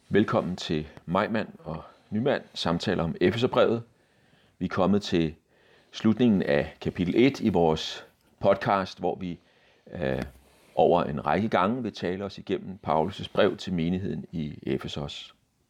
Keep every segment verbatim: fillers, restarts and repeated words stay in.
Velkommen til Majmand og Nymand samtaler om Efeserbrevet. Vi er kommet til slutningen af kapitel et i vores podcast, hvor vi øh, over en række gange vil tale os igennem Paulus' brev til menigheden i Efesos.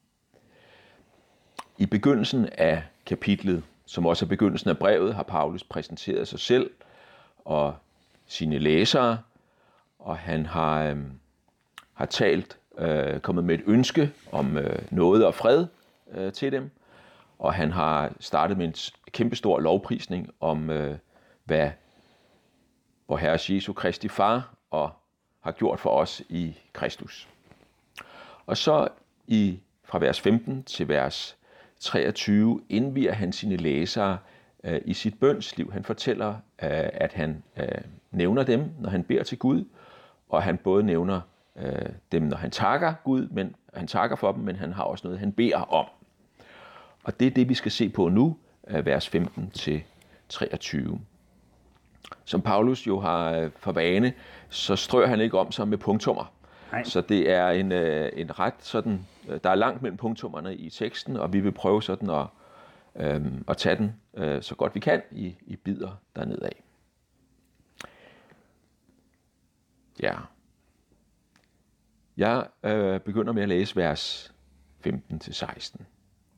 I begyndelsen af kapitlet, som også er begyndelsen af brevet, har Paulus præsenteret sig selv og sine læsere, og han har, øh, har talt, øh, kommet med et ønske om øh, nåde og fred øh, til dem, og han har startet med en kæmpestor lovprisning om, øh, hvad vor Herre Jesu Kristi Far og har gjort for os i Kristus. Og så i, fra vers femten til vers treogtyve indvier han sine læsere øh, i sit bønsliv. Han fortæller, øh, at han øh, nævner dem, når han beder til Gud, og han både nævner øh, dem, når han takker Gud, men han takker for dem, men han har også noget, han beder om. Og det er det, vi skal se på nu, øh, vers femten til treogtyve. Som Paulus jo har for vane, så strør han ikke om sig med punktummer. Nej. Så det er en, en ret sådan, der er langt mellem punktummerne i teksten, og vi vil prøve sådan at, øhm, at tage den øh, så godt vi kan i, i bidder dernedad. Ja. Jeg øh, begynder med at læse vers femten til seksten.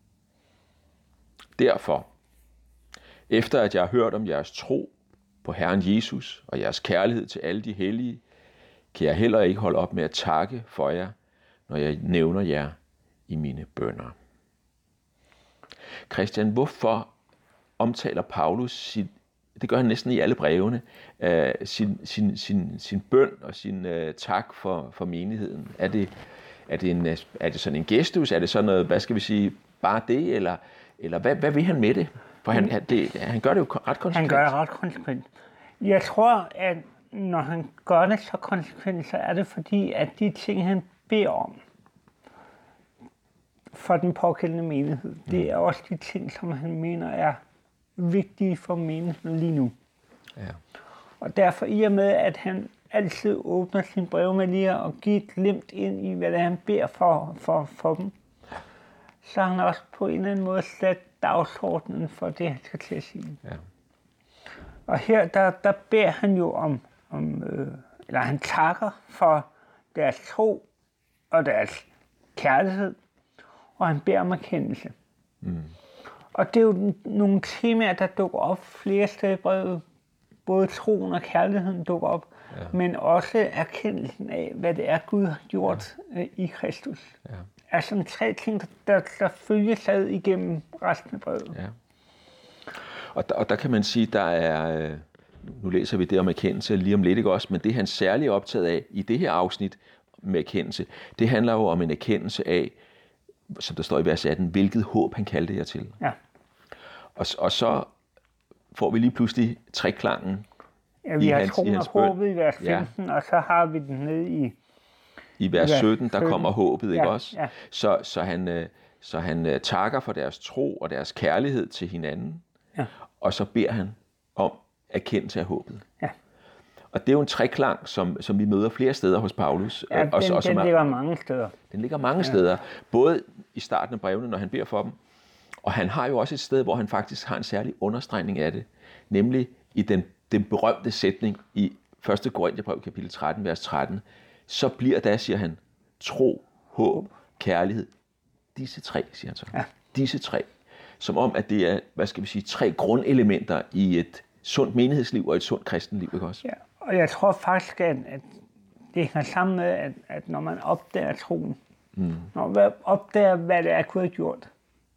Derfor, efter at jeg har hørt om jeres tro på Herren Jesus og jeres kærlighed til alle de hellige, kan jeg heller ikke holde op med at takke for jer, når jeg nævner jer i mine bønner. Christian, hvorfor omtaler Paulus sin, det gør han næsten i alle brevene, uh, sin, sin, sin, sin bøn og sin uh, tak for, for menigheden? Er det, er, det en, er det sådan en gestus? Er det sådan noget, hvad skal vi sige, bare det? Eller, eller hvad, hvad vil han med det? For han, det, han gør det jo ret konsekvent. Han gør det ret konsekvent. Jeg tror, at når han gør det så konsekvent, så er det fordi, at de ting, han beder om for den pågældende menighed, mm. det er også de ting, som han mener er vigtige for menigheden lige nu. Ja. Og derfor i og med, at han altid åbner sin brev med lige at give et glimt ind i, hvad det er, han beder for, for, for dem, så har han også på en eller anden måde sat dagsordenen for det, han skal til at sige. Ja. Og her, der, der beder han jo om, om øh, eller han takker for deres tro og deres kærlighed, og han beder om erkendelse. Mm. Og det er jo nogle temaer, der dukker op flere steder i brevet. Både troen og kærligheden dukker op, ja. Men også erkendelsen af, hvad det er, Gud har gjort ja. øh, i Kristus. Ja. Er sådan tre ting, der, der følges ad igennem resten af brevet. Ja. Og, der, og der kan man sige, der er, nu læser vi det om erkendelse lige om lidt, ikke også, men det han særligt optaget af i det her afsnit med erkendelse, det handler jo om en erkendelse af, som der står i vers atten, hvilket håb han kaldte jer til. Ja. Og, og så får vi lige pludselig treklangen ja, vi i har hans, troen i hans og bøn. håbet i vers femten, ja. Og så har vi den nede i I vers sytten, der kommer håbet, ikke ja, også? Ja. Så, så han, så han takker for deres tro og deres kærlighed til hinanden, ja. Og så beder han om erkendelse af håbet. Ja. Og det er jo en treklang, som, som vi møder flere steder hos Paulus. Ja, den, og, og, den ligger mange steder. Den ligger mange ja. steder, både i starten af brevene, når han beder for dem, og han har jo også et sted, hvor han faktisk har en særlig understregning af det, nemlig i den, den berømte sætning i første Korintherbrev, kapitel tretten, vers tretten, så bliver der, siger han, tro, håb, kærlighed. Disse tre, siger han så. Ja. Disse tre. Som om, at det er, hvad skal vi sige, tre grundelementer i et sundt menighedsliv og et sundt kristenliv, ikke også? Ja, og jeg tror faktisk, at, at det hænger sammen med, at, at når man opdager troen, mm. når man opdager, hvad det er, Gud har gjort,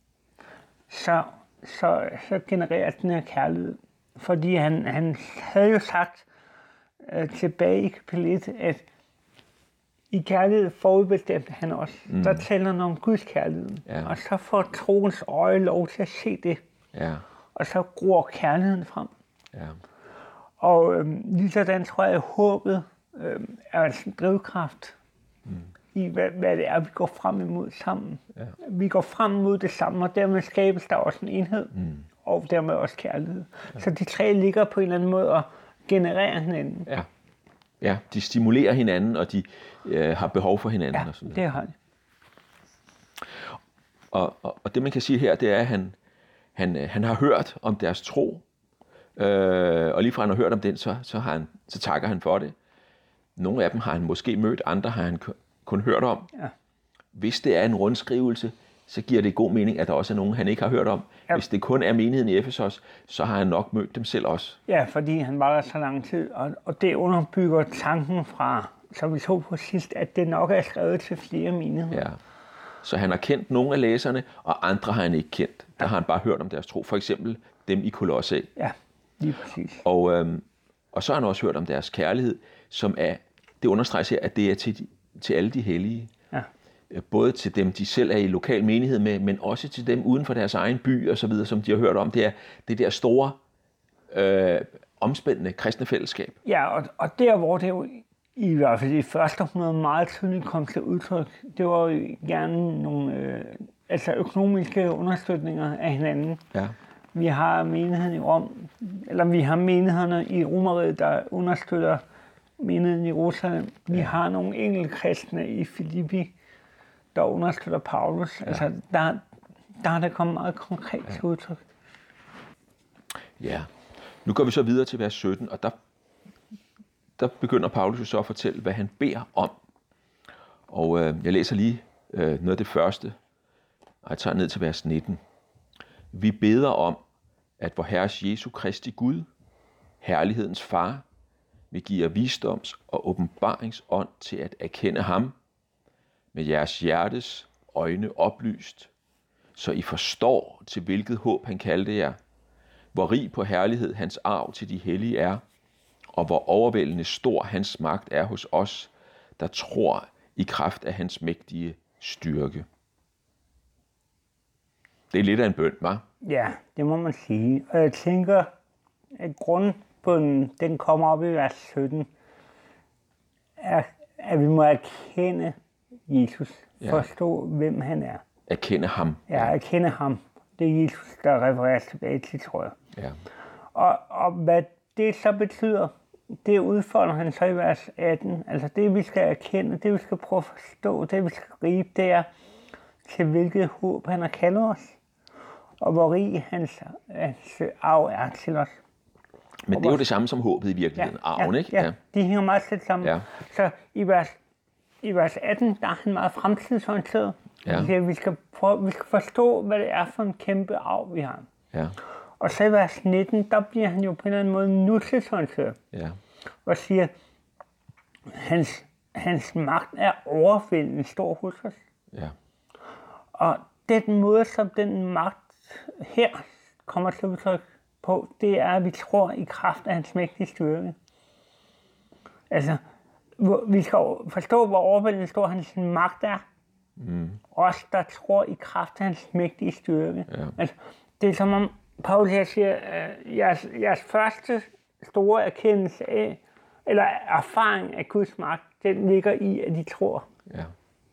så, så, så genererer den her kærlighed. Fordi han, han havde jo sagt uh, tilbage i kapitel et, at i kærlighed forudbestemte han også. Mm. Der taler han om Guds kærlighed. Ja. Og så får troens øje lov til at se det. Ja. Og så gror kærligheden frem. Ja. Og øhm, lige sådan tror jeg, at håbet øhm, er en drivkraft mm. i, hvad, hvad det er, vi går frem imod sammen. Ja. Vi går frem imod det samme, og dermed skabes der også en enhed, mm. og dermed også kærlighed. Ja. Så de tre ligger på en eller anden måde og genererer hinanden. Ja. Ja, de stimulerer hinanden, og de øh, har behov for hinanden. Ja, og sådan det har de. Og, og, og det man kan sige her, det er, at han, han, han har hørt om deres tro, øh, og lige fra han har hørt om den, så, så, har han, så takker han for det. Nogle af dem har han måske mødt, andre har han kun hørt om. Ja. Hvis det er en rundskrivelse, så giver det god mening, at der også er nogen, han ikke har hørt om. Ja. Hvis det kun er menigheden i Efesos, så har han nok mødt dem selv også. Ja, fordi han var der så lang tid, og, og det underbygger tanken fra, som vi så på sidst, at det nok er skrevet til flere menigheder. Ja. Så han har kendt nogle af læserne, og andre har han ikke kendt. Der har han bare hørt om deres tro. For eksempel dem i Kolosse. Ja, lige præcis. Og, øhm, og så har han også hørt om deres kærlighed, som er, det understreges her, at det er til, til alle de hellige. Ja. Både til dem, de selv er i lokal menighed med, men også til dem uden for deres egen by og så videre, som de har hørt om. Det er det der store, øh, omspændende kristne fællesskab. Ja, og, og der, hvor det jo i hvert fald i første århundrede meget tydeligt kom til udtryk, det var jo gerne nogle øh, altså økonomiske understøtninger af hinanden. Ja. Vi har menigheden i Rom, eller vi har menighederne i Romeriet, der understøtter menigheden i Jerusalem. Vi ja. har nogle enkelte kristne i Filippi, der understøtter Paulus. Ja. Altså, der, der har det kommet meget konkret til udtryk. Ja. Nu går vi så videre til vers sytten, og der, der begynder Paulus jo så at fortælle, hvad han beder om. Og øh, jeg læser lige øh, noget af det første, og jeg tager ned til vers nitten. Vi beder om, at vor Herres Jesu Kristi Gud, herlighedens far, vil give jer visdoms- og åbenbaringsånd til at erkende ham, med jeres hjertes øjne oplyst, så I forstår, til hvilket håb han kaldte jer, hvor rig på herlighed hans arv til de hellige er, og hvor overvældende stor hans magt er hos os, der tror i kraft af hans mægtige styrke. Det er lidt af en bøn, hva'? Ja, det må man sige. Og jeg tænker, at grundbunden, den kommer op i vers sytten, er, at vi må erkende Jesus, Ja. forstå, hvem han er. Erkende ham. Ja, erkende ham. Det er Jesus, der refereres tilbage til, tror jeg. Ja. Og, og hvad det så betyder, det udfolder han så i vers atten. Altså det, vi skal erkende, det vi skal prøve at forstå, det vi skal gribe, det er, til hvilket håb han har kaldet os, og hvor rig hans, hans arv er til os. Men det er jo det samme som håbet i virkeligheden. Ja, Arven, ja, ikke? Ja, de hænger meget tæt sammen. Ja. Så i vers, i vers atten, der er han meget fremtidsorienteret. Ja. Han siger, vi skal, prøve, vi skal forstå, hvad det er for en kæmpe arv, vi har. Ja. Og så i vers nitten, der bliver han jo på en eller anden måde nutidsorienteret. Ja. Og siger, hans, hans magt er overvældende stor hos os. Ja. Og den måde, som den magt her kommer til udtryk på, det er, at vi tror i kraft af hans mægtige styrke. Altså, vi skal forstå, hvor overvældende stor hans magt er. Mm. Os, der tror i kraft af hans mægtige styrke. Ja. Altså, det er som om, Paul her siger, at jeres, jeres første store erkendelse af, eller erfaring af Guds magt, den ligger i, at de tror. Ja.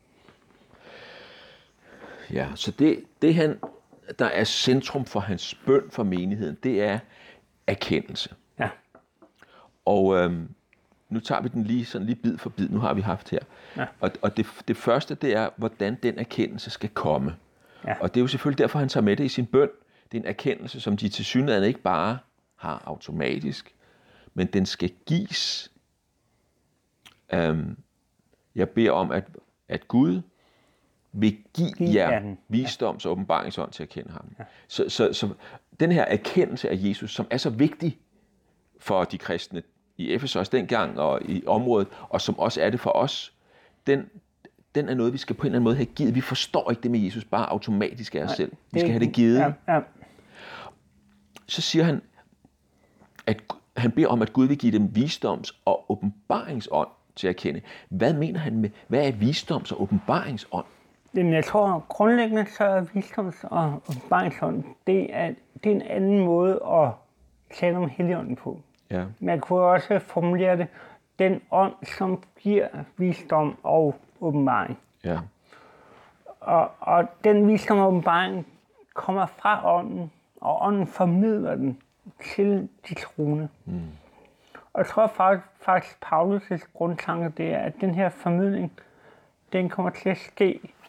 Ja, så det, det han, der er centrum for hans bøn for menigheden, det er erkendelse. Ja. Og øhm, nu tager vi den lige sådan lige bid for bid, nu har vi haft her. Ja. Og, og det, det første, det er, hvordan den erkendelse skal komme. Ja. Og det er jo selvfølgelig derfor, han tager med det i sin bøn. Det er en erkendelse, som de tilsyneladende ikke bare har automatisk, men den skal gives. Øhm, jeg beder om, at, at Gud vil give Giv jer den. visdoms- og åbenbaringsånd til at kende ham. Ja. Så, så, så den her erkendelse af Jesus, som er så vigtig for de kristne i Efesos dengang og i området, og som også er det for os, den, den er noget, vi skal på en eller anden måde have givet. Vi forstår ikke det med Jesus bare automatisk af os selv. Vi skal have det givet. Ja, ja. Så siger han, at han beder om, at Gud vil give dem visdoms- og åbenbaringsånd til at kende. Hvad mener han med, hvad er visdoms- og åbenbaringsånd? Jamen, jeg tror grundlæggende, så er visdoms- og åbenbaringsånd, det er, det er en anden måde at tale om Helligånden på. Ja. Man kunne også formulere det, den ånd, som giver visdom og åbenbaring. Ja. Og, og den visdom og åbenbaring kommer fra ånden, og ånden formidler den til de troende. Mm. Og jeg tror faktisk, Paulus' grundtanke det er, at den her formidling, den kommer til at ske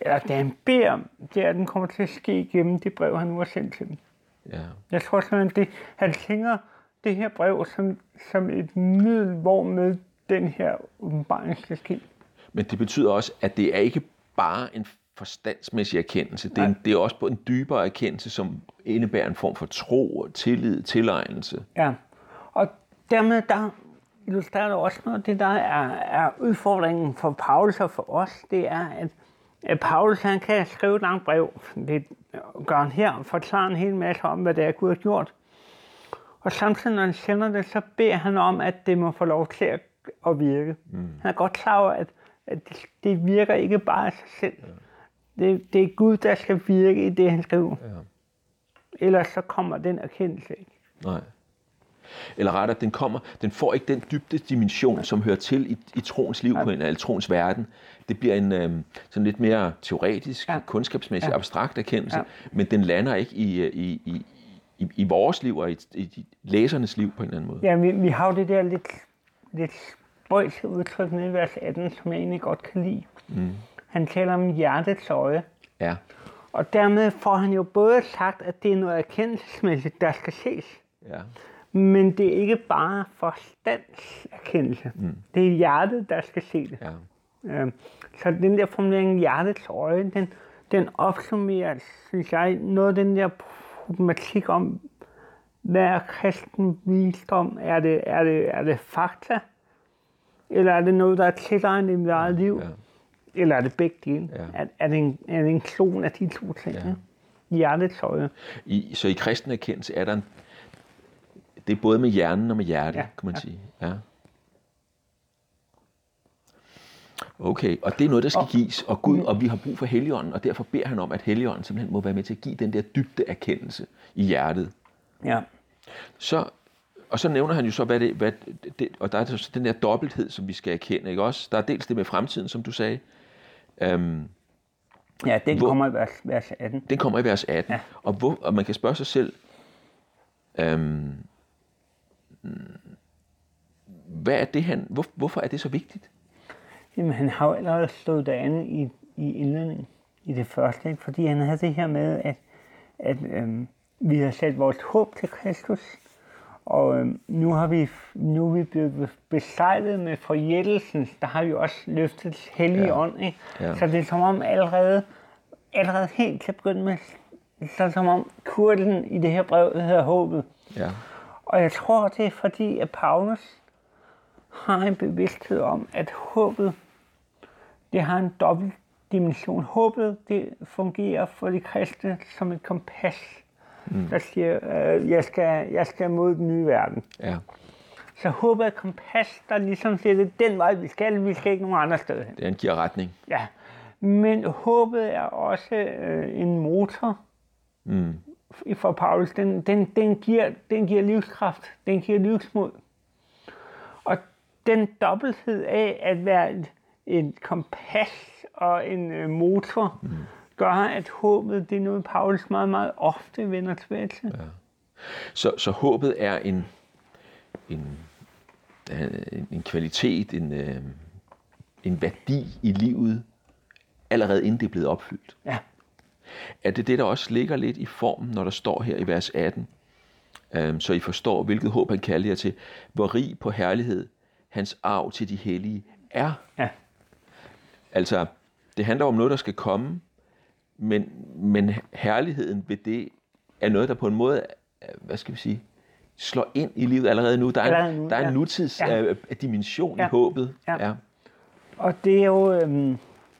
eller det han beder om, det er, at den kommer til at ske gennem det brev, han nu har sendt til dem. Ja. Jeg tror simpelthen, det, han tænker det her brev som, som et middel, hvormed den her åbenbaring skal ske. Men det betyder også, at det er ikke bare en forstandsmæssig erkendelse. Det er, en, det er også på en dybere erkendelse, som indebærer en form for tro, tillid, tilegnelse. Ja, og dermed der illustrerer det også noget. Det, der er, er udfordringen for Paulus og for os, det er, at, at Paulus han kan skrive et langt brev. Det gør han her og forklarer en hel masse om, hvad det er, Gud har gjort. Og samtidig, når han sender det, så beder han om, at det må få lov til at, at virke. Mm. Han er godt klar over, at, at det, det virker ikke bare af sig selv. Ja. Det, det er Gud, der skal virke i det, han skriver. Ja. Ellers så kommer den erkendelse ikke. Nej. Eller rettere, den kommer, den får ikke den dybde dimension, som hører til i, i troens liv, ja. På en, eller troens verden. Det bliver en øhm, sådan lidt mere teoretisk, ja. Kundskabsmæssig, ja. Abstrakt erkendelse, ja. Men den lander ikke i, i, i, i, i vores liv og i, i læsernes liv på en eller anden måde. Ja, vi, vi har jo det der lidt, lidt spøjse udtryk nede i vers atten, som jeg egentlig godt kan lide. Mm. Han taler om hjertets øje. Ja. Og dermed får han jo både sagt, at det er noget erkendelsesmæssigt, der skal ses. Ja. Men det er ikke bare forstandserkendelse. Mm. Det er hjertet, der skal se det. Ja. Øhm, så den der formulering hjertets øje, den, den opsummerer, synes jeg, noget af den der problematik om, hvad er kristen visdom? Er det, er det, er det fakta? Eller er det noget, der er tilegnet i mit eget liv? Ja. Eller er det begge dele? Ja. Er, er, det en, er det en klon af de to ting? Ja. Hjertets øje. I, så i kristen erkendelse er der en, det er både med hjernen og med hjertet, ja. Kan man ja. Sige. Ja. Okay, og det er noget, der skal og, gives, og Gud, og vi har brug for Helligånden, og derfor beder han om, at Helligånden simpelthen må være med til at give den der dybde erkendelse i hjertet. Ja. Så, og så nævner han jo så, hvad det, hvad det, og der er så den der dobbelthed, som vi skal erkende, ikke også? Der er dels det med fremtiden, som du sagde. Um, ja, den hvor, kommer i vers, vers atten. Den kommer i vers atten, ja. og, hvor, og man kan spørge sig selv, um, hvad er det han, hvor, hvorfor er det så vigtigt? Jamen, han har jo allerede slået det andet i, i indledningen, i det første, ikke? Fordi han havde det her med, at, at øhm, vi har sat vores håb til Kristus, og øhm, nu, har vi, nu er vi blevet besejlet med forjættelsen, der har vi også løftet hellige ja. Ånd, ikke? Ja. Så det er som om allerede, allerede helt til at begynde med, så som om kurlen i det her brev hedder håbet. Ja. Og jeg tror, det er fordi, at Paulus har en bevidsthed om, at håbet, det har en dobbelt dimension. Håbet, det fungerer for de kristne som et kompas, mm. der siger, øh, jeg, skal, jeg skal mod den nye verden. Ja. Så håbet er et kompas, der ligesom siger, det er den vej, vi skal, vi skal ikke nogen andre steder hen. Det er en giver retning. Ja, men håbet er også øh, en motor, mm. for Paulus. Den, den, den, giver, den giver livskraft, den giver livsmod. Og den dobbelthed af at være et, et kompas og en øh, motor, mm. gør, at håbet, det er noget, Paulus meget, meget ofte vender tilbage til. Ja. Så, så håbet er en, en, en kvalitet, en, en værdi i livet, allerede inden det er blevet opfyldt. Ja. Er det det, der også ligger lidt i formen, når der står her i vers atten? Um, så I forstår, hvilket håb han kalder jer til. Hvor rig på herlighed hans arv til de hellige er. Ja. Altså, det handler om noget, der skal komme, men, men herligheden ved det er noget, der på en måde, hvad skal vi sige, slår ind i livet allerede nu. Der er en, nu, der er en ja. nutids ja. dimension ja. i håbet. Ja. Ja. Og det er jo... Øhm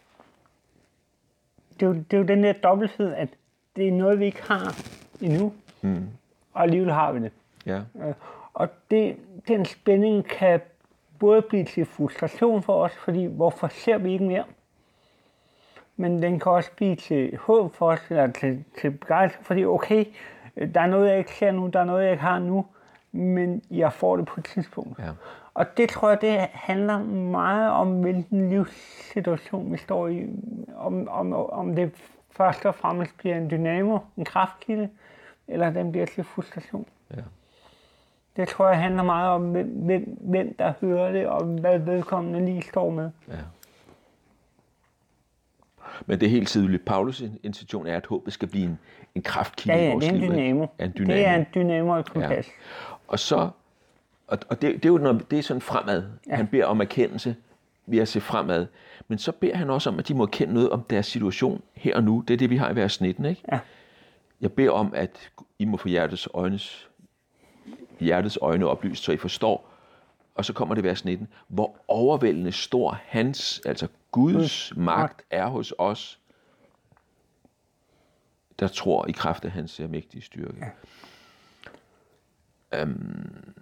Det er, jo, det er jo den der dobbelthed, at det er noget, vi ikke har endnu, mm. og alligevel har vi det. Ja. Og det, den spænding kan både blive til frustration for os, fordi hvorfor ser vi ikke mere? Men den kan også blive til håb for os, eller til, til begejstring, fordi okay, der er noget, jeg ikke ser nu, der er noget, jeg ikke har nu, men jeg får det på et tidspunkt. Ja. Og det tror jeg, det handler meget om, hvilken livssituation vi står i. Om, om, om det først og fremmest bliver en dynamo, en kraftkilde, eller den bliver til frustration. Ja. Det tror jeg handler meget om, hvem, hvem der hører det, og hvad vedkommende lige står med. Ja. Men det er helt tydeligt, Paulus' intention er, at håbet skal blive en, en kraftkilde Ja, ja, i vores det er en liv. dynamo. Ja, en dynamo. Det er en dynamo i kompas. Ja. Og så, og, og det, det er jo når, det er sådan fremad. Ja. Han beder om erkendelse ved at se fremad. Men så beder han også om, at de må kende noget om deres situation her og nu. Det er det, vi har i vers nitten, ikke? Ja. Jeg beder om, at I må få hjertets, øjnes, hjertets øjne oplyst, så I forstår. Og så kommer det vers nitten. Hvor overvældende stor hans, altså Guds mm. magt er hos os, der tror i kraft af hans mægtige styrke. Ja. Um,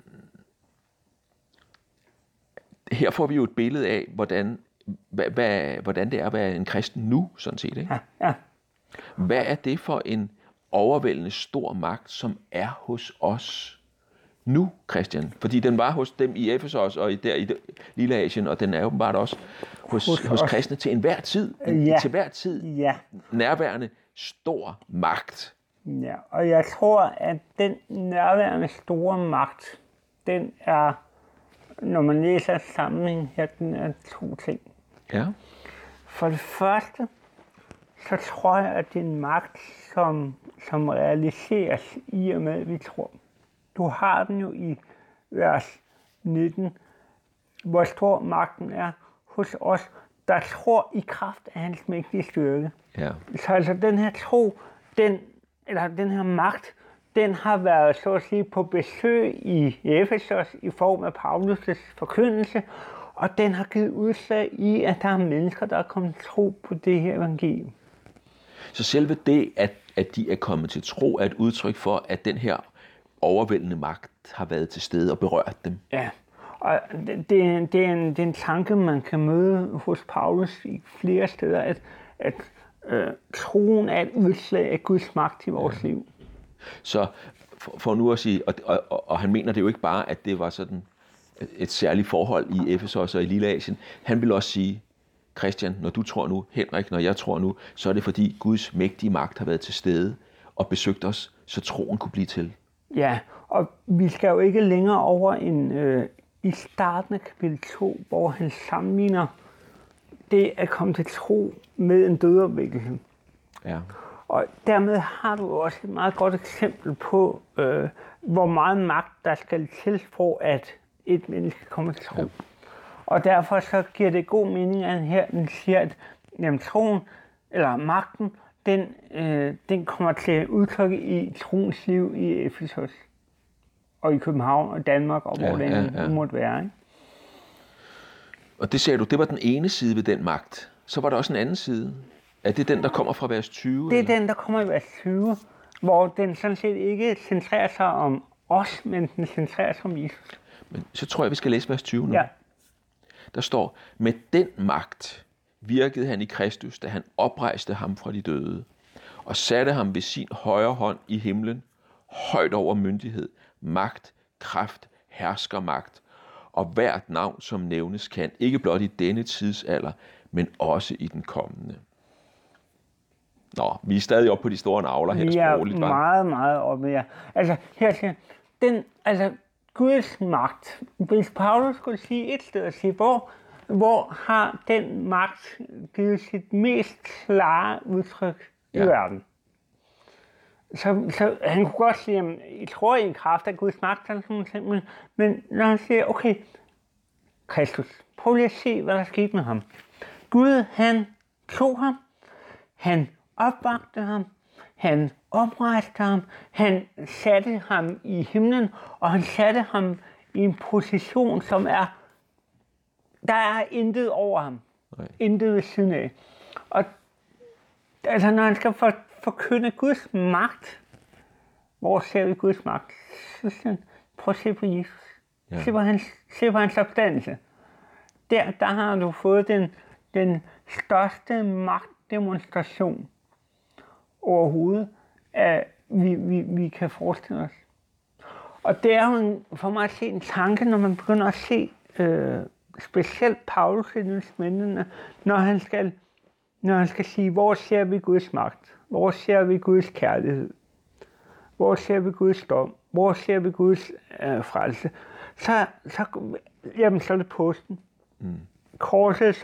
her får vi jo et billede af, hvordan, hvad, hvad, hvordan det er at være en kristen nu, sådan set. Ikke? Ja. Ja. Hvad er det for en overvældende stor magt, som er hos os nu, Christian? Fordi den var hos dem i Efesos og der i Lille Asien, og den er åbenbart også hos, hos, hos kristne til enhver tid. En, ja. Til hver tid ja. nærværende stor magt. Ja, og jeg tror, at den nærværende store magt, den er, når man læser sammenhæng her, den er to ting. Ja. For det første, så tror jeg, at det er en magt, som, som realiseres i og med, at vi tror. Du har den jo i vers nitten, hvor stor magten er hos os, der tror i kraft af hans mægtige styrke. Ja. Så altså den her tro, den, eller den her magt, den har været så at sige på besøg i Efesos i form af Paulus' forkyndelse, og den har givet udslag i, at der er mennesker, der er kommet til tro på det her evangelium. Så selve det, at, at de er kommet til tro, er et udtryk for, at den her overvældende magt har været til stede og berørt dem. Ja, og det, det, er, en, det, er, en, det er en tanke, man kan møde hos Paulus i flere steder, at, at øh, troen er et udslag af Guds magt i vores ja. liv. Så for, for nu at sige, og, og, og, og han mener det jo ikke bare, at det var sådan et særligt forhold i Efesos og i Lille Asien. Han vil også sige, Christian, når du tror nu, Henrik, når jeg tror nu, så er det fordi Guds mægtige magt har været til stede og besøgt os, så troen kunne blive til. Ja, og vi skal jo ikke længere over end øh, i starten af kapitel to, hvor han sammenligner det at komme til tro med en dødeopvækkelse. Ja. Og dermed har du også et meget godt eksempel på, øh, hvor meget magt der skal til for, at et menneske kommer til tro. Ja. Og derfor så giver det god mening, at han her den siger, at jamen, troen, eller magten, den, øh, den kommer til udtryk i troens liv i Efesos, og i København og Danmark, og hvor ja, det ja, ja. måtte være. Ikke? Og det sagde du, det var den ene side ved den magt. Så var der også en anden side. Er det den, der kommer fra vers tyve? Det er eller? den, der kommer i vers tyve, hvor den sådan set ikke centrerer sig om os, men den centrerer sig om Jesus. Men så tror jeg, vi skal læse vers tyve nu. Ja. Der står, med den magt virkede han i Kristus, da han oprejste ham fra de døde, og satte ham ved sin højre hånd i himlen, højt over myndighed, magt, kraft, herskermagt, og hvert navn, som nævnes kan, ikke blot i denne tidsalder, men også i den kommende. Nå, vi er stadig oppe på de store navler her. Vi er sprogligt, meget, meget oppe, ja. Altså, her siger den, altså, Guds magt. Hvis Paulus skulle sige et sted at sige, hvor, hvor har den magt givet sit mest klare udtryk ja. i verden? Så, så han kunne godt sige, at I tror i en kraft af Guds magt, eller sådan noget, men, men når han siger, okay, Kristus, prøv lige at se, hvad der skete med ham. Gud, han tog ham, han opvagte ham, han oprejste ham, han satte ham i himlen, og han satte ham i en position, som er, der er intet over ham. Nej. Intet ved siden af. Og altså, når han skal for, forkynde Guds magt, hvor ser vi Guds magt? Så siger han, prøv at se på Jesus. Ja. Se på hans, se på hans opstandelse. Der, der har du fået den, den største magtdemonstration overhovedet, at vi, vi, vi kan forestille os. Og det er jo en, for mig at se en tanke, når man begynder at se øh, specielt Paulus i Nye Testamente, når han skal, når han skal sige, hvor ser vi Guds magt? Hvor ser vi Guds kærlighed? Hvor ser vi Guds dom? Hvor ser vi Guds øh, frelse? Så, så, jamen, så er det påsken. Mm. Korset som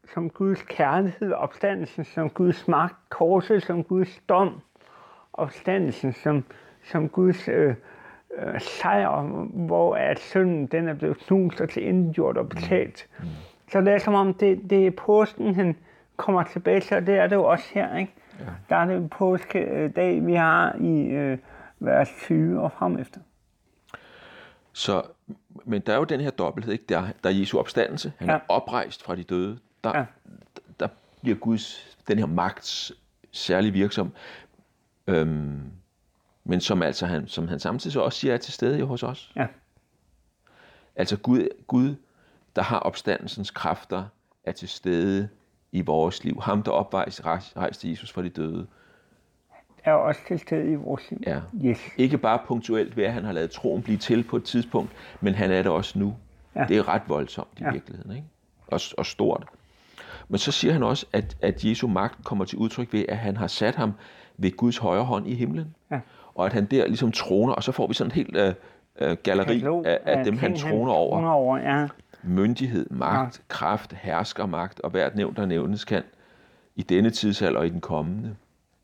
som Guds kærlighed, opstandelsen som Guds magt, korset som Guds dom, opstandelsen som, som Guds øh, øh, sejr, hvor at synden den er blevet knust og tilintetgjort og betalt. Mm. Mm. Så det er som om, det, det er påsken, han kommer tilbage til, og det er det jo også her, ikke? Ja. Der er det jo påskedag, vi har i øh, vers tyve og frem efter. Så, men der er jo den her dobbelthed, ikke? Der, der er Jesu opstandelse, han ja. er oprejst fra de døde. Der, ja. der bliver Guds, den her magt særlig virksom, øhm, men som altså han, som han samtidig så også siger er til stede jo hos os. Ja. Altså Gud, Gud, der har opstandelsens kræfter, er til stede i vores liv. Ham, der oprejste rejste Jesus fra de døde, er også til stede i vores liv. Ja. Yes. Ikke bare punktuelt ved, at han har ladet troen blive til på et tidspunkt, men han er det også nu. Ja. Det er ret voldsomt i ja. virkeligheden, ikke? Og, og stort. Men så siger han også, at, at Jesu magt kommer til udtryk ved, at han har sat ham ved Guds højre hånd i himlen. Ja. Og at han der ligesom troner, og så får vi sådan et helt uh, uh, galleri af, af dem, han troner over. Han over ja. Myndighed, magt, ja. kraft, herskermagt, og hvert nævnt, der nævnes kan i denne tidsalder og i den kommende.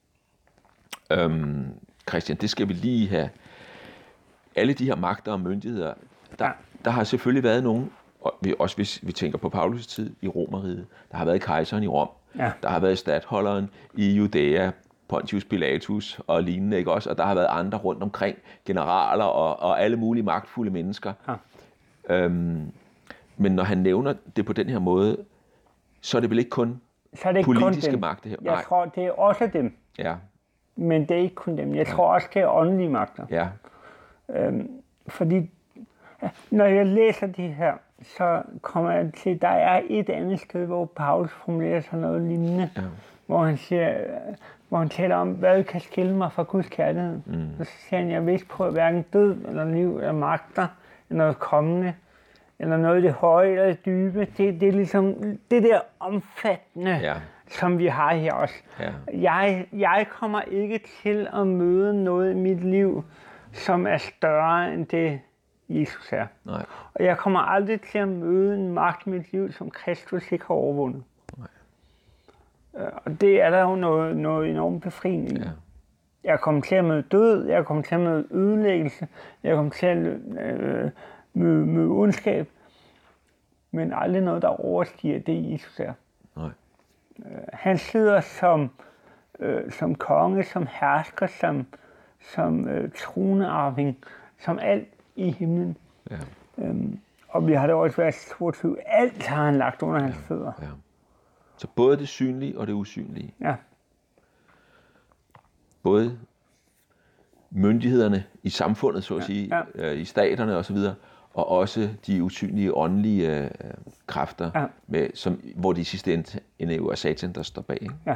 Øhm, Christian, det skal vi lige have. Alle de her magter og myndigheder, der, ja. der har selvfølgelig været nogen, og vi, også hvis vi tænker på Paulus' tid i Romerriget, der har været kejseren i Rom, ja. der har været statholderen i Judæa, Pontius Pilatus og lignende, ikke også? Og der har været andre rundt omkring, generaler og, og alle mulige magtfulde mennesker. Ja. Øhm, men når han nævner det på den her måde, så er det vel ikke kun så er det ikke politiske kun magter her? Jeg Nej. tror, det er også dem. Ja. Men det er ikke kun dem. Jeg ja. tror også, det er åndelige magter. Ja. Øhm, fordi når jeg læser det her, så kommer jeg til, at der er et andet sted, hvor Paulus formulerer sig noget lignende. Ja. Hvor han siger, hvor han taler om, hvad kan skille mig fra Guds kærlighed. Mm. Så siger han, jeg vidste på, at hverken død eller liv eller magter, eller noget kommende, eller noget af det høje eller det dybe. Det, det er ligesom det der omfattende, ja. som vi har her også. Ja. Jeg, jeg kommer ikke til at møde noget i mit liv, som er større end det, Jesus er. Nej. Og jeg kommer aldrig til at møde en magt i mit liv, som Kristus ikke har overvundet. Nej. Og det er der jo noget, noget enormt befriende i. Ja. Jeg kommer til at møde død, jeg kommer til at møde ødelæggelse, jeg kommer til at øh, møde, møde ondskab, men aldrig noget, der overstiger det, Jesus er. Nej. Han sidder som, øh, som konge, som hersker, som, som øh, tronearving, som alt i himlen. Ja. Øhm, og vi har da også været toogtyve. Alt har han lagt under hans ja. fødder. Ja. Så både det synlige og det usynlige. Ja. Både myndighederne i samfundet, så at ja. sige, ja. øh, i staterne osv., og også de usynlige åndelige øh, kræfter, ja. med, som, hvor de sidste ende jo er Satan, der står bag. Ikke? Ja.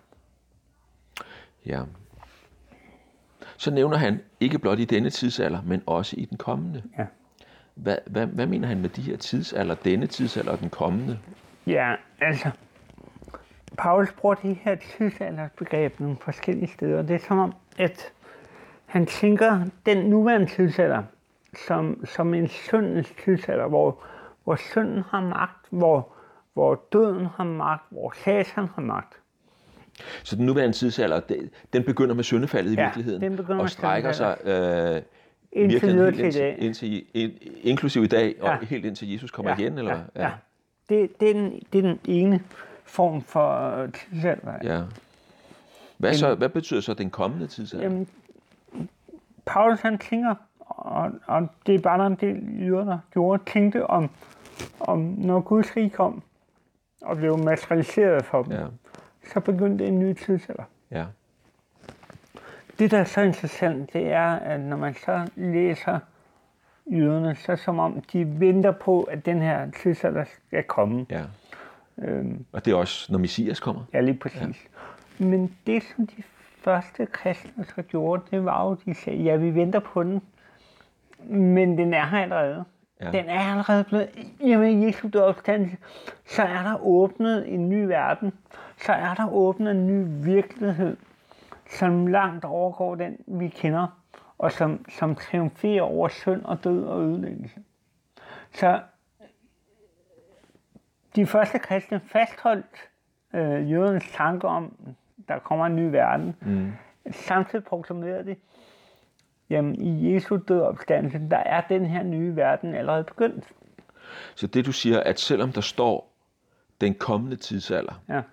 Ja. Så nævner han ikke blot i denne tidsalder, men også i den kommende. Ja. Hvad, hvad, hvad mener han med de her tidsalder, denne tidsalder og den kommende? Ja, altså, Paulus bruger de her tidsaldersbegreb nogle forskellige steder. Det er som om, at han tænker den nuværende tidsalder som, som en syndens tidsalder, hvor, hvor synden har magt, hvor, hvor døden har magt, hvor Satan har magt. Så den nuværende tidsalder, den begynder med syndefaldet i ja, virkeligheden, den begynder og strækker sig øh, indtil helt indtil, indtil, ind, inklusiv i dag, og ja. helt indtil Jesus kommer ja, igen? Eller? Ja, ja. ja. Det, det, er den, det er den ene form for tidsalder. Ja. Hvad, så, hvad betyder så den kommende tidsalder? Jamen, Paulus han tænker, og, og det er bare der en del jøder, der gjorde, tænkte om, om når Guds rige kom og blev materialiseret for dem, ja. så begyndte en ny tidsalder. Ja. Det, der er så interessant, det er, at når man så læser jøderne, så som om de venter på, at den her tidsalder skal komme. Ja. Øhm, og det er også, når Messias kommer? Ja, lige præcis. Ja. Men det, som de første kristne så gjorde, det var jo, de sagde, ja, vi venter på den, men den er her allerede. Ja. Den er allerede blevet, jamen Jesu dødsopstandelse, så er der åbnet en ny verden, så er der åbnet en ny virkelighed, som langt overgår den, vi kender, og som, som triumferer over synd og død og ødelæggelse. Så de første kristne fastholdt øh, jødernes tanke om, der kommer en ny verden. Mm. Samtidig proklamerede de, jamen i Jesu død og opstandelse, der er den her nye verden allerede begyndt. Så det du siger, at selvom der står den kommende tidsalder, ja.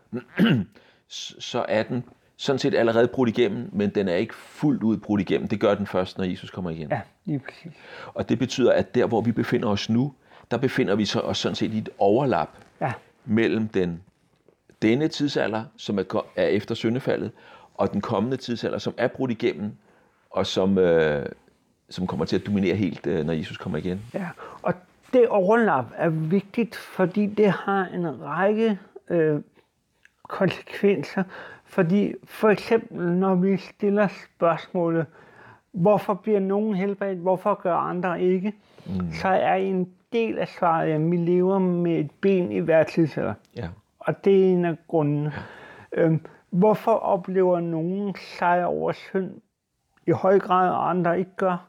så er den sådan set allerede brudt igennem, men den er ikke fuldt ud brudt igennem. Det gør den først, når Jesus kommer igen. Ja, lige præcis. Og det betyder, at der, hvor vi befinder os nu, der befinder vi så os sådan set i et overlap ja. mellem den denne tidsalder, som er, er efter syndefaldet, og den kommende tidsalder, som er brudt igennem, og som, øh, som kommer til at dominere helt, øh, når Jesus kommer igen. Ja, og det overlap er vigtigt, fordi det har en række øh, konsekvenser. Fordi for eksempel, når vi stiller spørgsmålet, hvorfor bliver nogen helbredt, hvorfor gør andre ikke, mm. så er en del af svaret, at vi lever med et ben i hver tidsalder. Ja. Og det er en af grundene. Ja. Øhm, hvorfor oplever nogen sejr over synd i høj grad, og andre ikke gør?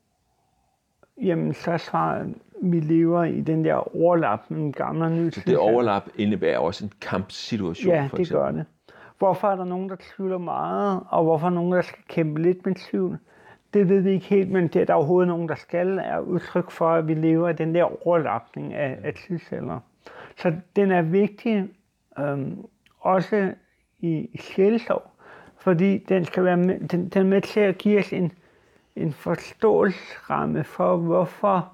Jamen, så er svaret, vi lever i den der overlap mellem gamle og nye tidsalder. Det overlap indebærer også en kampsituation, ja, for det eksempel. gør det. Hvorfor er der nogen, der tvivler meget, og hvorfor er der nogen, der skal kæmpe lidt med tvivl? Det ved vi ikke helt, men det er der overhovedet nogen, der skal, er udtryk for, at vi lever i den der overlapning af, af tidsceller. Så den er vigtig, øhm, også i, i sjælsorg, fordi den, skal være med, den, den er med til at give os en, en forståelsesramme for, hvorfor,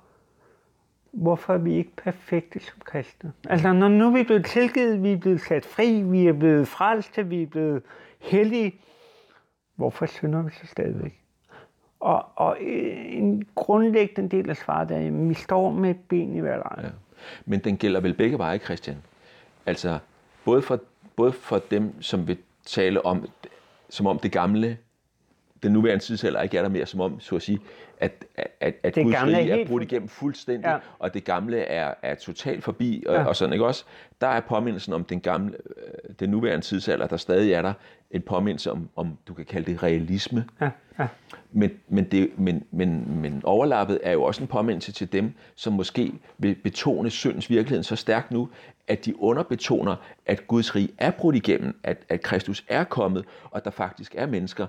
hvorfor vi ikke er perfekte som kristne. Altså, når nu vi er blevet tilgivet, vi er blevet sat fri, vi er blevet frelste, vi er blevet hellige, hvorfor synder vi så stadigvæk? Og, og en grundlæggende del af svaret er, at vi står med et ben i hver lejr. Ja. Men den gælder vel begge veje, Christian? Altså, både for, både for dem, som vil tale om, som om det gamle, den nuværende tidsalder ikke er der mere, som om, så at sige, at, at, at Guds rige er, er brudt igennem fuldstændig, ja. Og det gamle er, er totalt forbi, og, ja. og sådan, ikke også? Der er påmindelsen om den gamle, den nuværende tidsalder, der stadig er der, en påmindelse om, om du kan kalde det realisme. Ja. Ja. Men, men, det, men, men, men overlappet er jo også en påmindelse til dem, som måske vil betone syndens virkelighed så stærkt nu, at de underbetoner, at Guds rige er brudt igennem, at, at Kristus er kommet, og der faktisk er mennesker,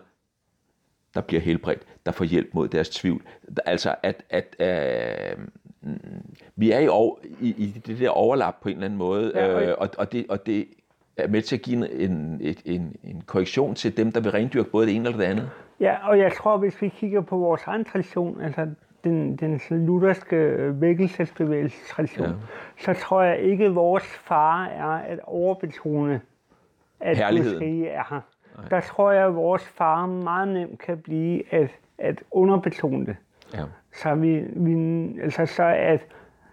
der bliver helbredt, der får hjælp mod deres tvivl. Altså, at, at øh, vi er i, over, i, i det der overlap på en eller anden måde, ja, og, øh, og, og, det, og det er med til at give en, en, en, en korrektion til dem, der vil rendyrke både det ene eller det andet. Ja, og jeg tror, hvis vi kigger på vores egen tradition, altså den, den lutherske vækkelsesbevægelsestradition, ja. Så tror jeg ikke, at vores fare er at overbetone, at Guds rige er her. Nej. Der tror jeg, at vores fare meget nemt kan blive at, at underbetone det. Ja. Så, vi, vi, altså så at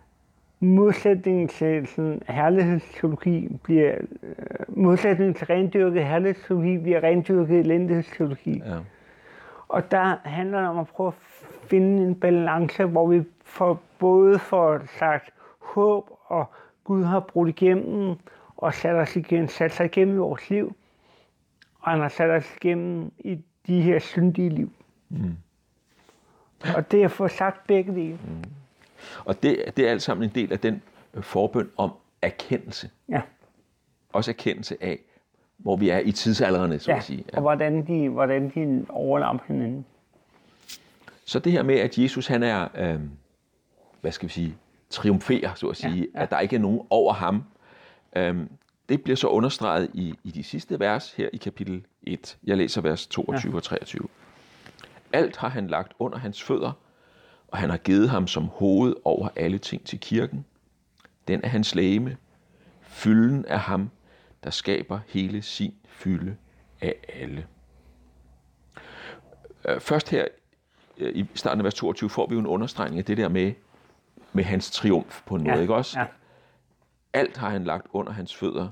modsætningen til sådan herlighedsteologi bliver, modsætningen til rendyrket herlighedsteologi bliver rendyrket elendighedsteologi. Ja. Og der handler det om at prøve at finde en balance, hvor vi får både får sagt håb, og Gud har brudt igennem og sat, os igen, sat sig igennem i vores liv, og han har sat os igennem i de her syndige liv. Mm. Og det er at få sagt begge dele. Mm. Og det, det er alt sammen en del af den forbøn om erkendelse. Ja. Også erkendelse af, hvor vi er i tidsaldrene, så ja, at sige. Ja, og hvordan de, hvordan de overlapper hinanden. Så det her med, at Jesus han er, øh, hvad skal vi sige, triumferer, så at sige, ja, ja. At der ikke er nogen over ham. Øh, det bliver så understreget i, i de sidste vers her i kapitel et. Jeg læser vers toogtyve ja. Og treogtyve. Alt har han lagt under hans fødder, og han har givet ham som hoved over alle ting til kirken. Den er hans legeme. Fylden af ham, der skaber hele sin fylde af alle. Først her i starten af vers toogtyve får vi jo en understregning af det der med, med hans triumf på en måde, ja, ikke også? Ja. Alt har han lagt under hans fødder.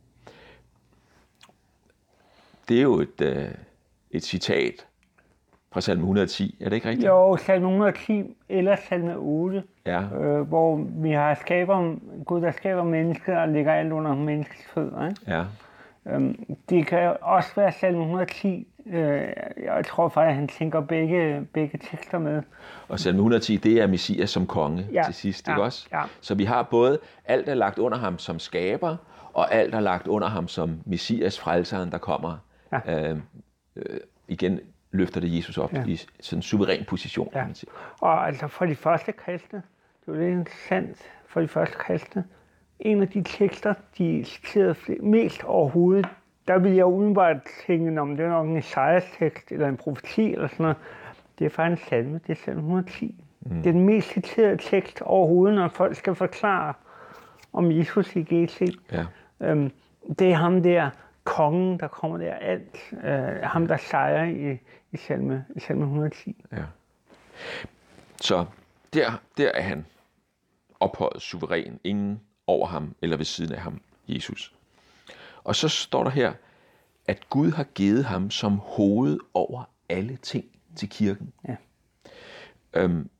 Det er jo et, et citat fra salme et hundrede og ti, er det ikke rigtigt? Jo, salme et hundrede og ti eller salme otte, ja. øh, hvor vi har skaber, Gud, der skaber mennesket og lægger alt under menneskets fødder. Ikke? Ja. Øhm, det kan også være salme et hundrede og ti, Øh, jeg tror faktisk, at han tænker begge, begge tekster med. Og salme et hundrede og ti, det er Messias som konge Ja, til sidst, ja, ikke også? ja. Så vi har både alt er lagt under ham som skaber, og alt er lagt under ham som Messias, frelseren, der kommer. Ja. Øh, øh, igen løfter det Jesus op ja. i sådan en suveræn position, ja. kan man sige. Og altså for de første kristne, det er jo lidt interessant for de første kristne, en af de tekster, de citerede mest overhovedet, der vil jeg umiddelbart tænke, om det er nok en Esajas-tekst eller en profeti eller sådan noget. Det er faktisk en salme, det er salme et hundrede og ti. Mm. Det er den mest citerede tekst overhovedet, når folk skal forklare om Jesus i G T. Ja. Øhm, det er ham der, kongen, der kommer der alt. Øh, ham, der sejrer i, i, salme, i salme et hundrede og ti. Ja. Så der, der er han ophøjet suveræn, ingen over ham eller ved siden af ham, Jesus. Og så står der her, at Gud har givet ham som hoved over alle ting til kirken. Ja. Øhm,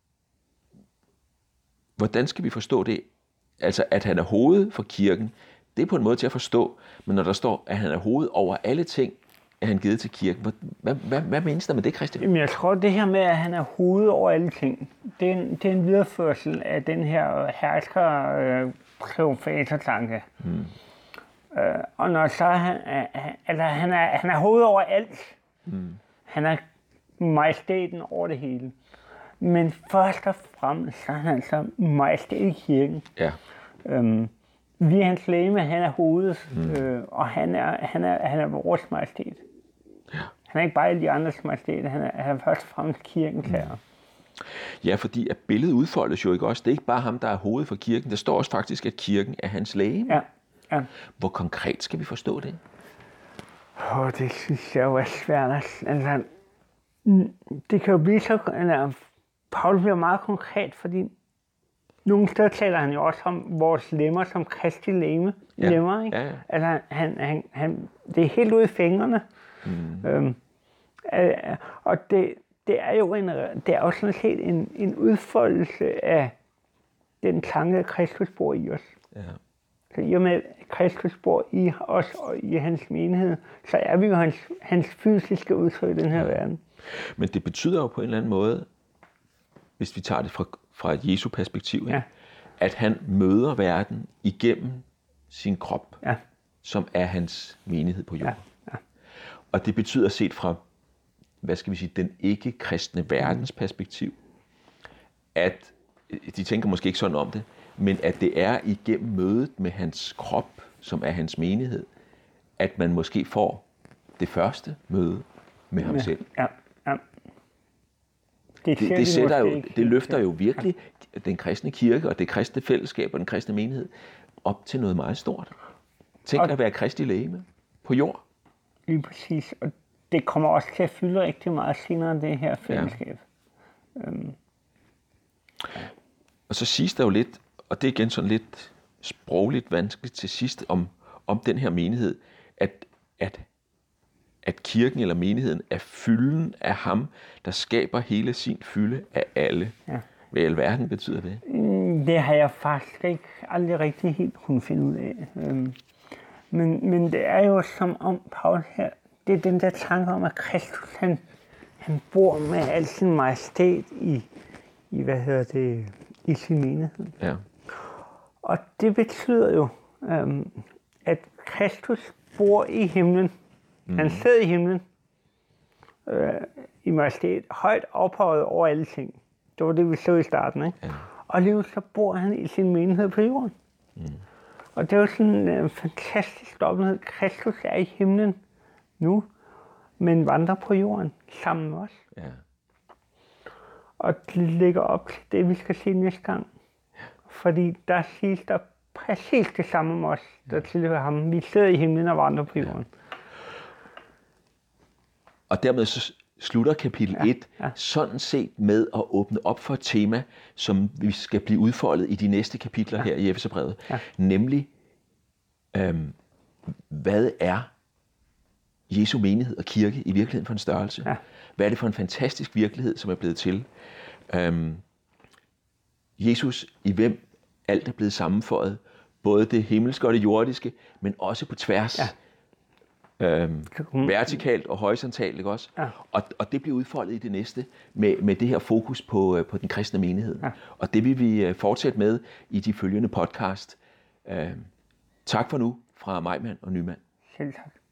hvordan skal vi forstå det? Altså, at han er hoved for kirken, det er på en måde til at forstå, men når der står, at han er hoved over alle ting, er han givet til kirken. Hvad, hvad, hvad, hvad menes der med det, Christian? Jamen, jeg tror, det her med, at han er hoved over alle ting, det er en, det er en videreførsel af den her hersker øh, triumfator-tanke. Hmm. Øh, og når så er han, altså, han, er, han er hoved over alt. Hmm. Han er majestæten over det hele. Men først og fremmest, så er han altså majestæt i kirken. Ja. Øhm, vi er hans legeme, han er hovedet, mm. øh, og han er, han, er, han er vores majestæt. Ja. Han er ikke bare alle de andres majestæt, han er, han er først og fremmest kirkens herre. Mm. Ja, fordi at billedet udfoldes jo ikke også. Det er ikke bare ham, der er hovedet for kirken. Der står også faktisk, at kirken er hans legeme. Ja. Ja. Hvor konkret skal vi forstå det? Åh, oh, det synes jeg jo er svært. Altså, det kan jo blive så... Altså, Paulus bliver meget konkret, fordi nogle steder taler han jo også om vores lemmer som Kristi legeme. Ja. Lemmer, ikke? Ja, ja. Altså, han, han, han, det er helt ude i fingrene. Mm. Øhm, øh, og det, det er jo en, det er jo sådan set en, en udfoldelse af den tanke, at Kristus bor i os. Ja. Så i og med, at Kristus bor i os og i hans menighed, så er vi jo hans, hans fysiske udtryk i den her ja. verden. Men det betyder jo på en eller anden måde, hvis vi tager det fra, fra et Jesu perspektiv, ja. at han møder verden igennem sin krop, ja. som er hans menighed på jorden. Ja. Ja. Og det betyder set fra, hvad skal vi sige, den ikke-kristne verdens perspektiv, at de tænker måske ikke sådan om det, men at det er igennem mødet med hans krop, som er hans menighed, at man måske får det første møde med ham ja. selv. Ja. Ja. Det, det, det, sætter jo, det løfter jo virkelig den kristne kirke og det kristne fællesskab og den kristne menighed op til noget meget stort. Tænk og, at være kristi legeme på jord. Lige præcis. Og det kommer også til at fylde rigtig meget senere, det her fællesskab. Ja. Øhm. Og så siges der jo lidt, og det er igen sådan lidt sprogligt vanskeligt til sidst, om, om den her menighed, at, at, at kirken eller menigheden er fylden af ham, der skaber hele sin fylde af alle. Ja. Hvad i alverden betyder det? Det har jeg faktisk ikke aldrig rigtig helt kunnet finde ud af. Men, men det er jo som om, Paul her, det er den der tanke om, at Kristus, han, han bor med al sin majestæt i, i hvad hedder det, i sin menighed. Ja. Og det betyder jo, øhm, at Kristus bor i himlen. Mm. Han sidder i himlen øh, i majestæt, højt ophøjet over alle ting. Det var det, vi så i starten, ikke? Ja. Og alligevel så bor han i sin menighed på jorden. Mm. Og det er jo sådan en øh, fantastisk dobbelthed. Kristus er i himlen nu, men vandrer på jorden sammen med os. Ja. Og det ligger op til det, vi skal se næste gang. Fordi der siges der præcis det samme om os, der tilhører ham. Vi sidder i himlen og vandrer på jorden. Ja. Og dermed så slutter kapitel ja, et ja. sådan set med at åbne op for et tema, som vi skal blive udfoldet i de næste kapitler ja. her i Efeserbrevet. Ja. Nemlig, øhm, hvad er Jesu menighed og kirke i virkeligheden for en størrelse? Ja. Hvad er det for en fantastisk virkelighed, som er blevet til? Øhm, Jesus, i hvem alt er blevet sammenføjet, både det himmelske og det jordiske, men også på tværs. Ja. Øhm, vertikalt og horisontalt, ikke også? Ja. Og, og det bliver udfoldet i det næste med, med det her fokus på, på den kristne menighed. Ja. Og det vil vi fortsætte med i de følgende podcast. Øhm, tak for nu fra Mejmand og Nyman. Selv tak.